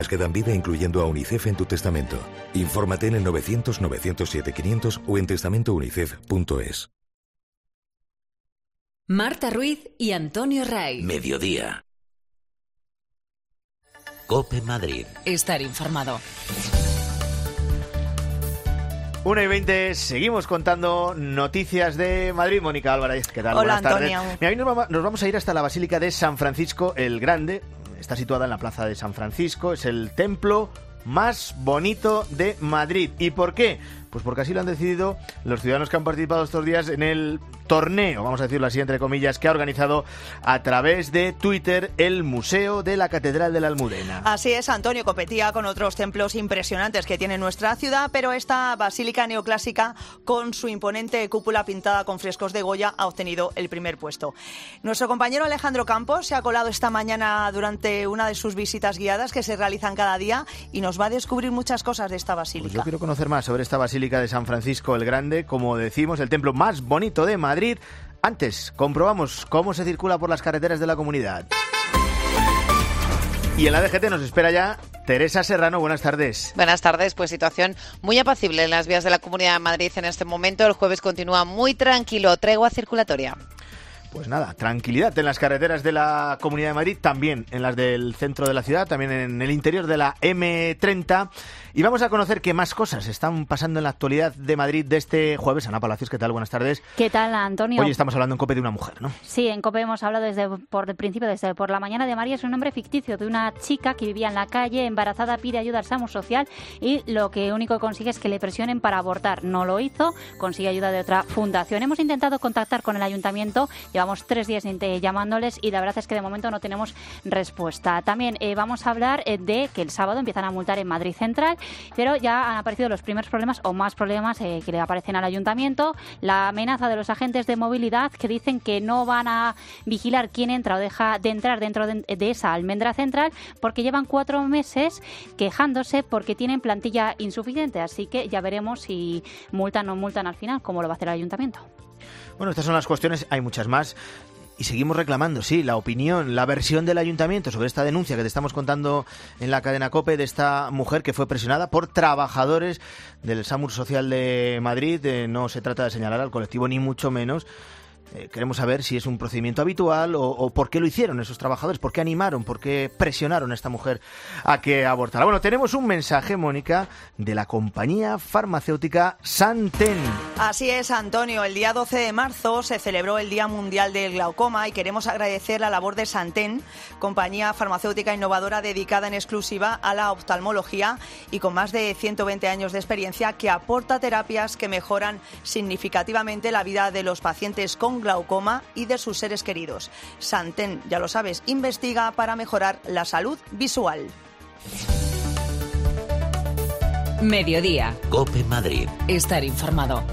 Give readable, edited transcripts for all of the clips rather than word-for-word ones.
que dan vida incluyendo a UNICEF en tu testamento. Infórmate en el 900-907-500 o en testamentounicef.es. Marta Ruiz y Antonio Ray. Mediodía. COPE Madrid. Estar informado. 1:20, seguimos contando noticias de Madrid. Mónica Álvarez, ¿qué tal? Hola, buenas tardes. Antonio. Mira, hoy nos vamos a ir hasta la Basílica de San Francisco el Grande. Está situada en la Plaza de San Francisco. Es el templo más bonito de Madrid. ¿Y por qué? Pues porque así lo han decidido los ciudadanos que han participado estos días en el torneo, vamos a decirlo así entre comillas, que ha organizado a través de Twitter el Museo de la Catedral de la Almudena. Así es, Antonio, competía con otros templos impresionantes que tiene nuestra ciudad, pero esta basílica neoclásica, con su imponente cúpula pintada con frescos de Goya, ha obtenido el primer puesto. Nuestro compañero Alejandro Campos se ha colado esta mañana durante una de sus visitas guiadas que se realizan cada día y nos va a descubrir muchas cosas de esta basílica. Pues yo quiero conocer más sobre esta basílica de San Francisco el Grande, como decimos, el templo más bonito de Madrid. Antes, comprobamos cómo se circula por las carreteras de la comunidad. Y en la DGT nos espera ya Teresa Serrano. Buenas tardes. Buenas tardes. Pues situación muy apacible en las vías de la Comunidad de Madrid en este momento. El jueves continúa muy tranquilo, tregua circulatoria. Pues nada, tranquilidad en las carreteras de la Comunidad de Madrid, también en las del centro de la ciudad, también en el interior de la M30. Y vamos a conocer qué más cosas están pasando en la actualidad de Madrid de este jueves. Ana Palacios, ¿qué tal? Buenas tardes. ¿Qué tal, Antonio? Hoy estamos hablando en COPE de una mujer, ¿no? Sí, en COPE hemos hablado desde por la mañana de María. Es un nombre ficticio de una chica que vivía en la calle, embarazada, pide ayuda al SAMUR social y lo que único que consigue es que le presionen para abortar. No lo hizo, consigue ayuda de otra fundación. Hemos intentado contactar con el ayuntamiento, llevamos 3 días llamándoles y la verdad es que de momento no tenemos respuesta. También vamos a hablar de que el sábado empiezan a multar en Madrid Central, pero ya han aparecido los primeros problemas o más problemas que le aparecen al ayuntamiento. La amenaza de los agentes de movilidad que dicen que no van a vigilar quién entra o deja de entrar dentro de esa almendra central porque llevan 4 meses quejándose porque tienen plantilla insuficiente. Así que ya veremos si multan o no multan al final, cómo lo va a hacer el ayuntamiento. Bueno, estas son las cuestiones, hay muchas más. Y seguimos reclamando, sí, la opinión, la versión del ayuntamiento sobre esta denuncia que te estamos contando en la cadena COPE de esta mujer que fue presionada por trabajadores del SAMUR Social de Madrid. No se trata de señalar al colectivo ni mucho menos. Queremos saber si es un procedimiento habitual o por qué lo hicieron esos trabajadores, por qué animaron, por qué presionaron a esta mujer a que abortara. Bueno, tenemos un mensaje, Mónica, de la compañía farmacéutica Santen. Así es, Antonio. El día 12 de marzo se celebró el Día Mundial del Glaucoma y queremos agradecer la labor de Santen, compañía farmacéutica innovadora dedicada en exclusiva a la oftalmología y con más de 120 años de experiencia que aporta terapias que mejoran significativamente la vida de los pacientes con glaucoma y de sus seres queridos. Santen, ya lo sabes, investiga para mejorar la salud visual. Mediodía. COPE Madrid. Estar informado.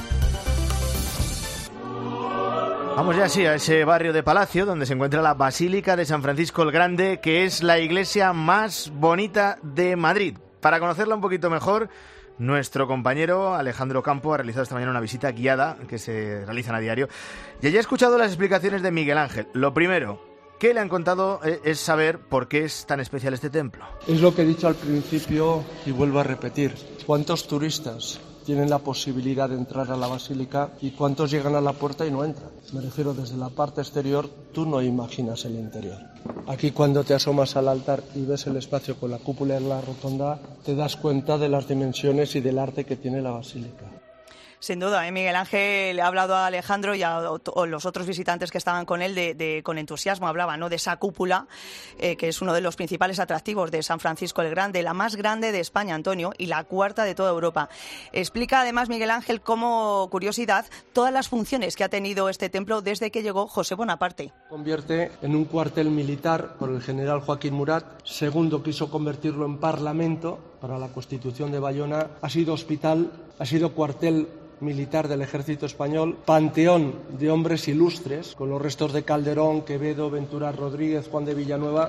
Vamos ya sí a ese barrio de Palacio donde se encuentra la Basílica de San Francisco el Grande, que es la iglesia más bonita de Madrid. Para conocerla un poquito mejor, nuestro compañero Alejandro Campos ha realizado esta mañana una visita guiada que se realizan a diario y allí ha escuchado las explicaciones de Miguel Ángel. Lo primero que le han contado es saber por qué es tan especial este templo. Es lo que he dicho al principio y vuelvo a repetir. ¿Cuántos turistas tienen la posibilidad de entrar a la basílica y cuántos llegan a la puerta y no entran? Me refiero desde la parte exterior, tú no imaginas el interior. Aquí cuando te asomas al altar y ves el espacio con la cúpula en la rotonda, te das cuenta de las dimensiones y del arte que tiene la basílica. Sin duda, Miguel Ángel ha hablado a Alejandro y a los otros visitantes que estaban con él con entusiasmo. Hablaba, ¿no?, de esa cúpula, que es uno de los principales atractivos de San Francisco el Grande, la más grande de España, Antonio, y la cuarta de toda Europa. Explica además Miguel Ángel, como curiosidad, todas las funciones que ha tenido este templo desde que llegó José Bonaparte. Convierte en un cuartel militar por el general Joaquín Murat. Segundo, quiso convertirlo en parlamento para la Constitución de Bayona. Ha sido hospital, ha sido cuartel militar del Ejército Español, panteón de hombres ilustres, con los restos de Calderón, Quevedo, Ventura Rodríguez, Juan de Villanueva,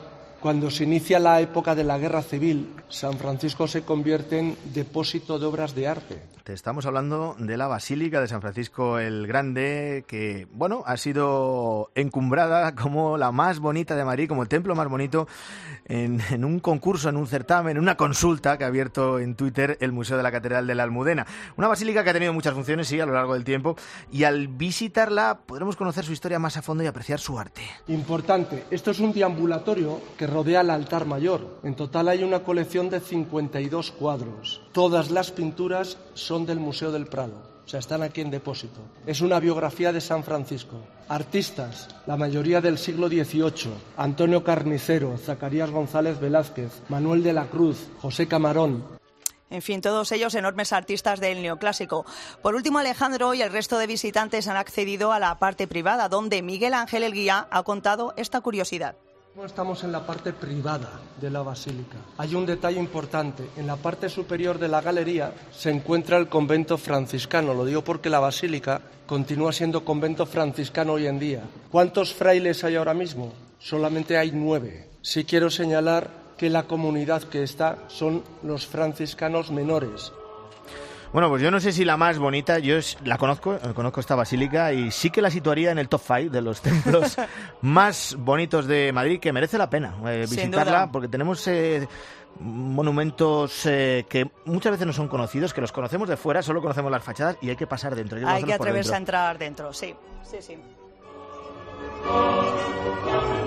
Cuando se inicia la época de la Guerra Civil, San Francisco se convierte en depósito de obras de arte. Te estamos hablando de la Basílica de San Francisco el Grande, que, bueno, ha sido encumbrada como la más bonita de Madrid, como el templo más bonito, en un concurso, en un certamen, en una consulta que ha abierto en Twitter el Museo de la Catedral de la Almudena. Una basílica que ha tenido muchas funciones, sí, a lo largo del tiempo, y al visitarla podremos conocer su historia más a fondo y apreciar su arte. Importante, esto es un deambulatorio que rodea el altar mayor. En total hay una colección de 52 cuadros. Todas las pinturas son del Museo del Prado. O sea, están aquí en depósito. Es una biografía de San Francisco. Artistas, la mayoría del siglo XVIII. Antonio Carnicero, Zacarías González Velázquez, Manuel de la Cruz, José Camarón. En fin, todos ellos enormes artistas del neoclásico. Por último, Alejandro y el resto de visitantes han accedido a la parte privada, donde Miguel Ángel el guía ha contado esta curiosidad. Estamos en la parte privada de la basílica. Hay un detalle importante. En la parte superior de la galería se encuentra el convento franciscano. Lo digo porque la basílica continúa siendo convento franciscano hoy en día. ¿Cuántos frailes hay ahora mismo? Solamente hay 9. Sí quiero señalar que la comunidad que está son los franciscanos menores. Bueno, pues yo no sé si la más bonita, yo la conozco esta basílica y sí que la situaría en el top 5 de los templos más bonitos de Madrid, que merece la pena visitarla, porque tenemos monumentos que muchas veces no son conocidos, que los conocemos de fuera, solo conocemos las fachadas y hay que pasar dentro. Hay que atreverse a entrar dentro, sí.